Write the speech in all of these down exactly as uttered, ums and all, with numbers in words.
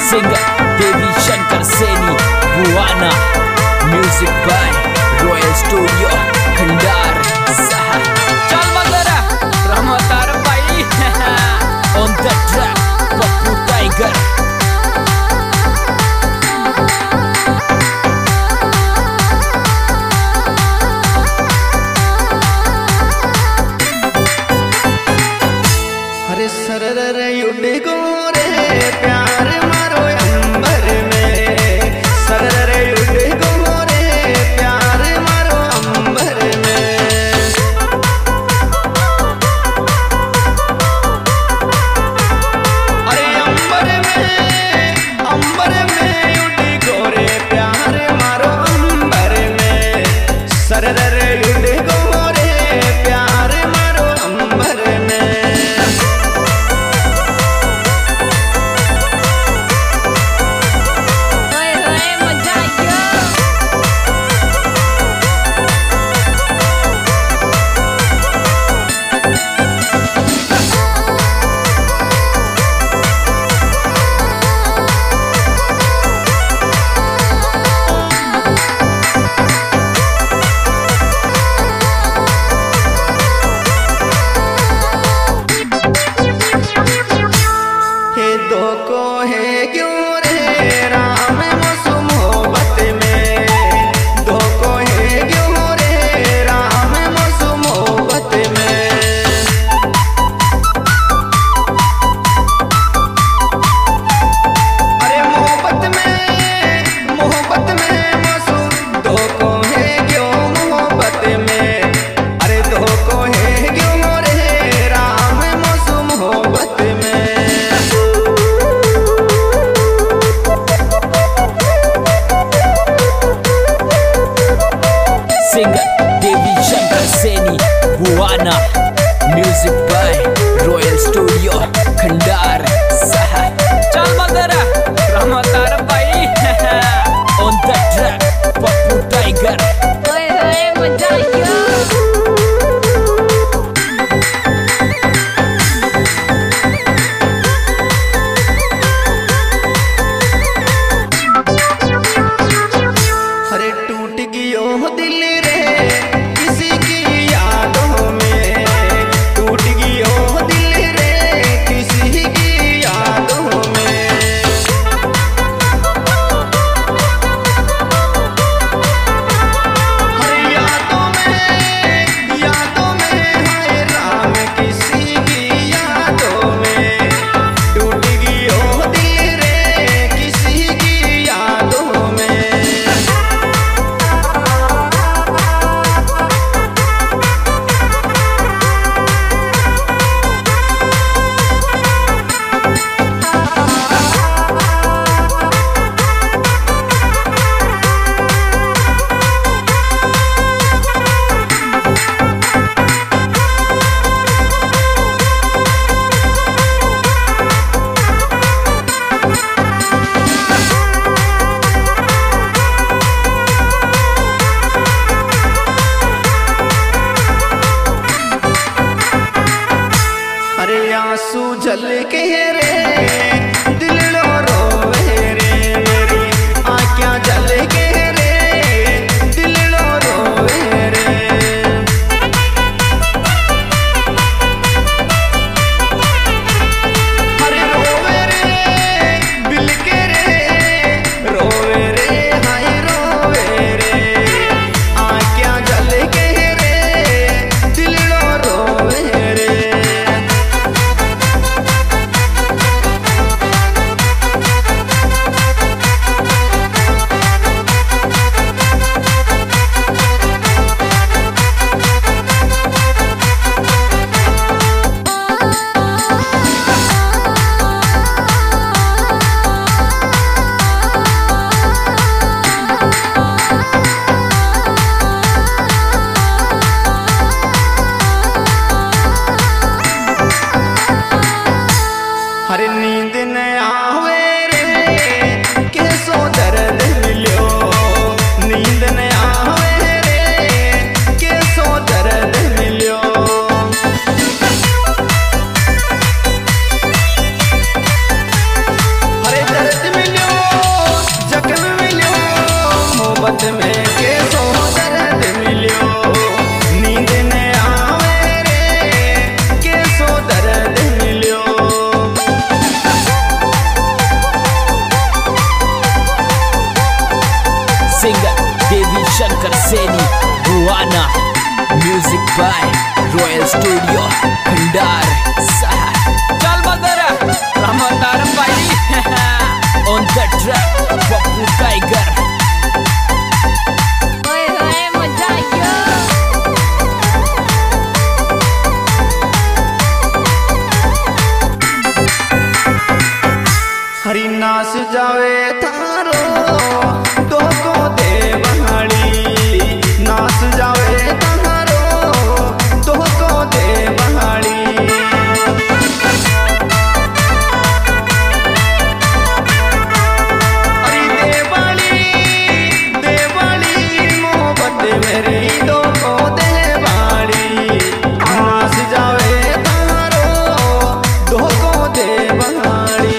Singer Devi Shankar Seni Buana. Music by Royal Studio Khandar Saha. Chal Madara Ramatar Pai. On the track Pappu Tiger. हरे सरर you'd गोरे प्यार मारो अंबर में, सरर you'd गोरे प्यार मारो अंबर में। अरे अंबर में अंबर में युड गोरे प्यार मारो अंबर में, सरर युड गोरे प्यार मारो अंबर में। Singer Devi Shankar Seni Buana. Music by Royal Studio Khandar Saha. Chal Madara Ramatar Pai. On the track Pappu Tiger. हरे टूट गियो दिल रे किसी की यादों में, टूट गियो दिल रे किसी की यादों में। हरे यादों में यादों में हाय राम किसी की यादों में, टूट गियो दिल रे किसी की यादों में। अरे आंसू झल के रे दिल लो रोवे रे, मेरी आँखियाँ जल के रे दिल लो रोवे रे। अरे रोवे रे दिल के रे रोवे रे हाय रोवे रे, आँखियाँ जल के रे दिल लो रोवे रे। स्टूडियो खंडार सहा चल बदरा रमतार भाई on the track Pappu tiger ओए होए मजा आयो हरी नास जावे थारो दोको दे बहाड़ी नास जावे थारो दोको दे बहाड़ी हरी देवाली देवाली मोहब्बत मेरी दोको दे बहाड़ी नास जावे थारो दोको दे बहाड़ी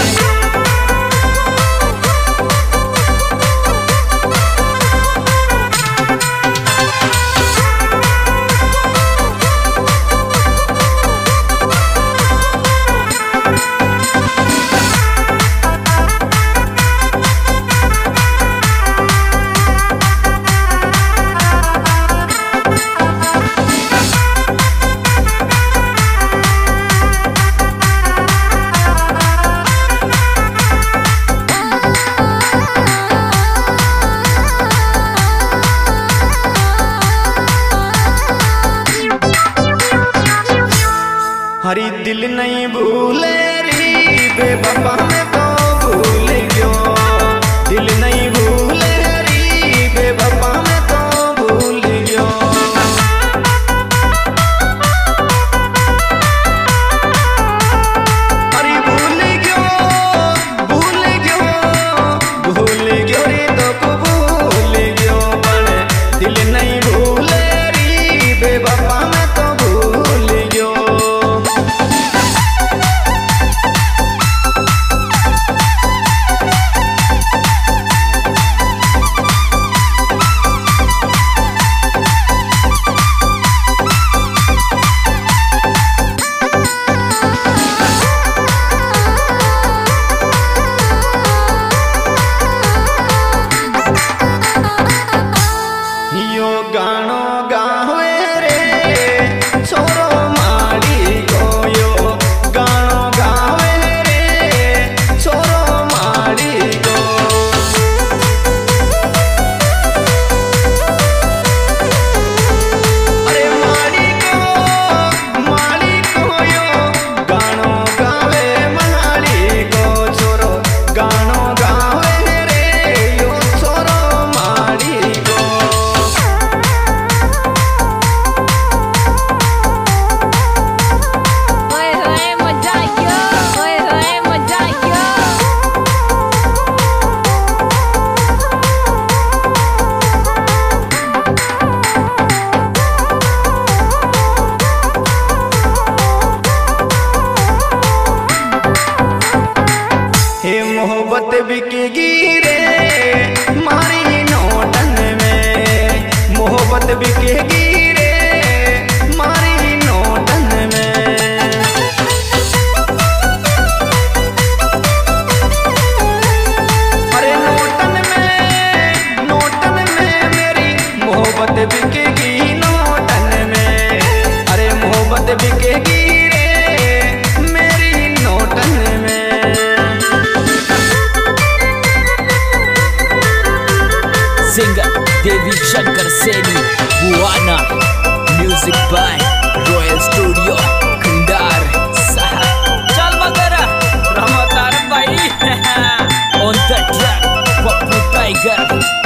हरी दिल नहीं भूले री बेवफा में तो भूल गयो दिल नहीं भूले री बेवफा में तो भूल गयो हरी भूल गयो भूल गयो भूल गयो रे तो भूल गयो पर दिल नहीं भूले री बेवफा में तो भूल गयो यो गानो गावे रे छोरो माड़ी को यो गानो गावे रे छोरो माड़ी को अरे माड़ी को माड़ी को यो गानो गावे माड़ी को छोरो गानो गावे रे यो छोरो माड़ी को ओए होए मजा आयो ओए होए मजा आयो हे मोहब्बत बिकेगी रे मारी नोटन में मोहब्बत बिकेगी रे मारी नोटन में अरे नोटन में नोटन में मेरी मोहब्बत बिकेगी नोटन में अरे मोहब्बत बिकेगी रे मेरी नोटन में सिंगर देवी शंकर सेनी बुआना म्यूजिक बाय रॉयल स्टूडियो खंडार सहा चल बदरा रमतार भाई on the track Pappu tiger